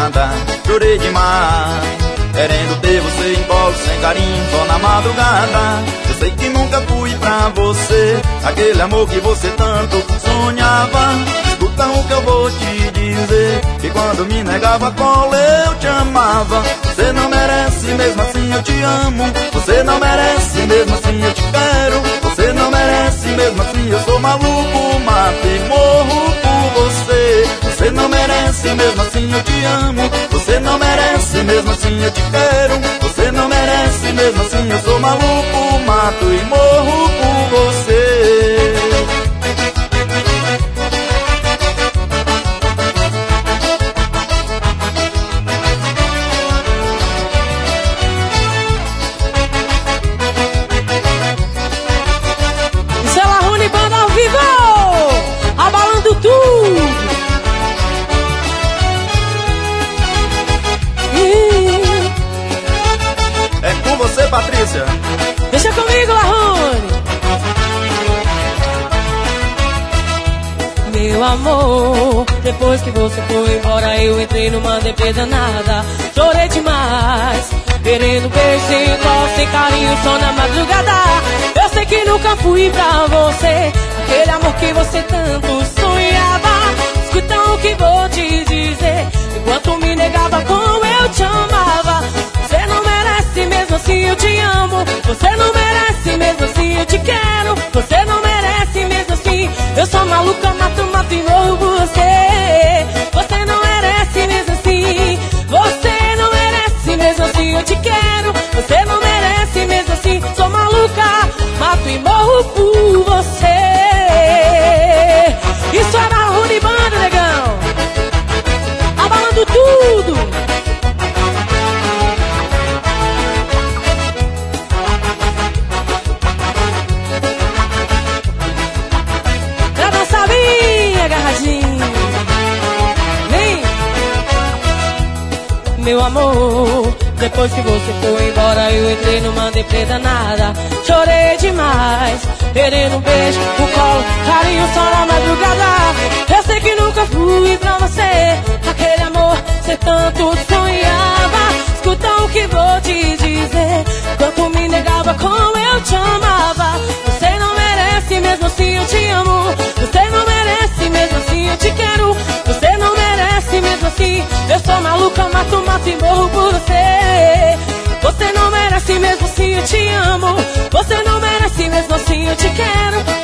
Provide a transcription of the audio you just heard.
madrugada, chorei demais, querendo ter você em colo, sem carinho, só na madrugada. Eu sei que nunca fui pra você aquele amor que você tanto sonhava. Escuta o que eu vou te dizer, que quando me negava colo eu te amava. Você não merece, mesmo assim eu te amo. Você não merece, mesmo assim eu te quero. Você não merece, mesmo assim eu sou maluco, mato e morro por você. Você não merece, mesmo assim eu te amo. Você não merece, mesmo assim eu te quero. Você não merece, mesmo assim eu sou maluco, mato e morro por você. Isso é La Rune Banda ao vivo, abalando tudo. É com você, Patrícia. Deixa comigo, La Rune. Meu amor, depois que você foi embora eu entrei numa deprê danada. Chorei demais, querendo beijo sem colo, sem carinho, só na madrugada. Eu sei que nunca fui pra você aquele amor que você tanto sonhava. Escuta o que vou te dizer, enquanto me negava como eu te amava. Você não merece, mesmo assim eu te amo. Você não merece, mesmo assim eu te quero. Você não merece, mesmo assim eu sou maluca, mato e morro por você. Você não merece, mesmo assim. Você não merece, mesmo assim eu te quero. Você não merece, mesmo assim sou maluca, mato e morro por você. Isso é La Rune Banda, negão, abalando tudo. Pra dançar bem agarradinho. Vem. Meu amor, depois que você foi embora eu entrei numa deprê danada. Chorei demais, querendo um beijo, um colo, carinho só na madrugada. Eu sei que nunca fui pra você aquele amor você tanto sonhava. Escuta o que vou te dizer, quanto me negava como eu te amava. Você não merece, mesmo assim eu te amo. Você não merece, mesmo assim eu te quero. Você não merece, mesmo assim eu sou maluca, mato e morro por você. Você não merece, mesmo assim eu te amo. Você não merece, mesmo assim eu te quero.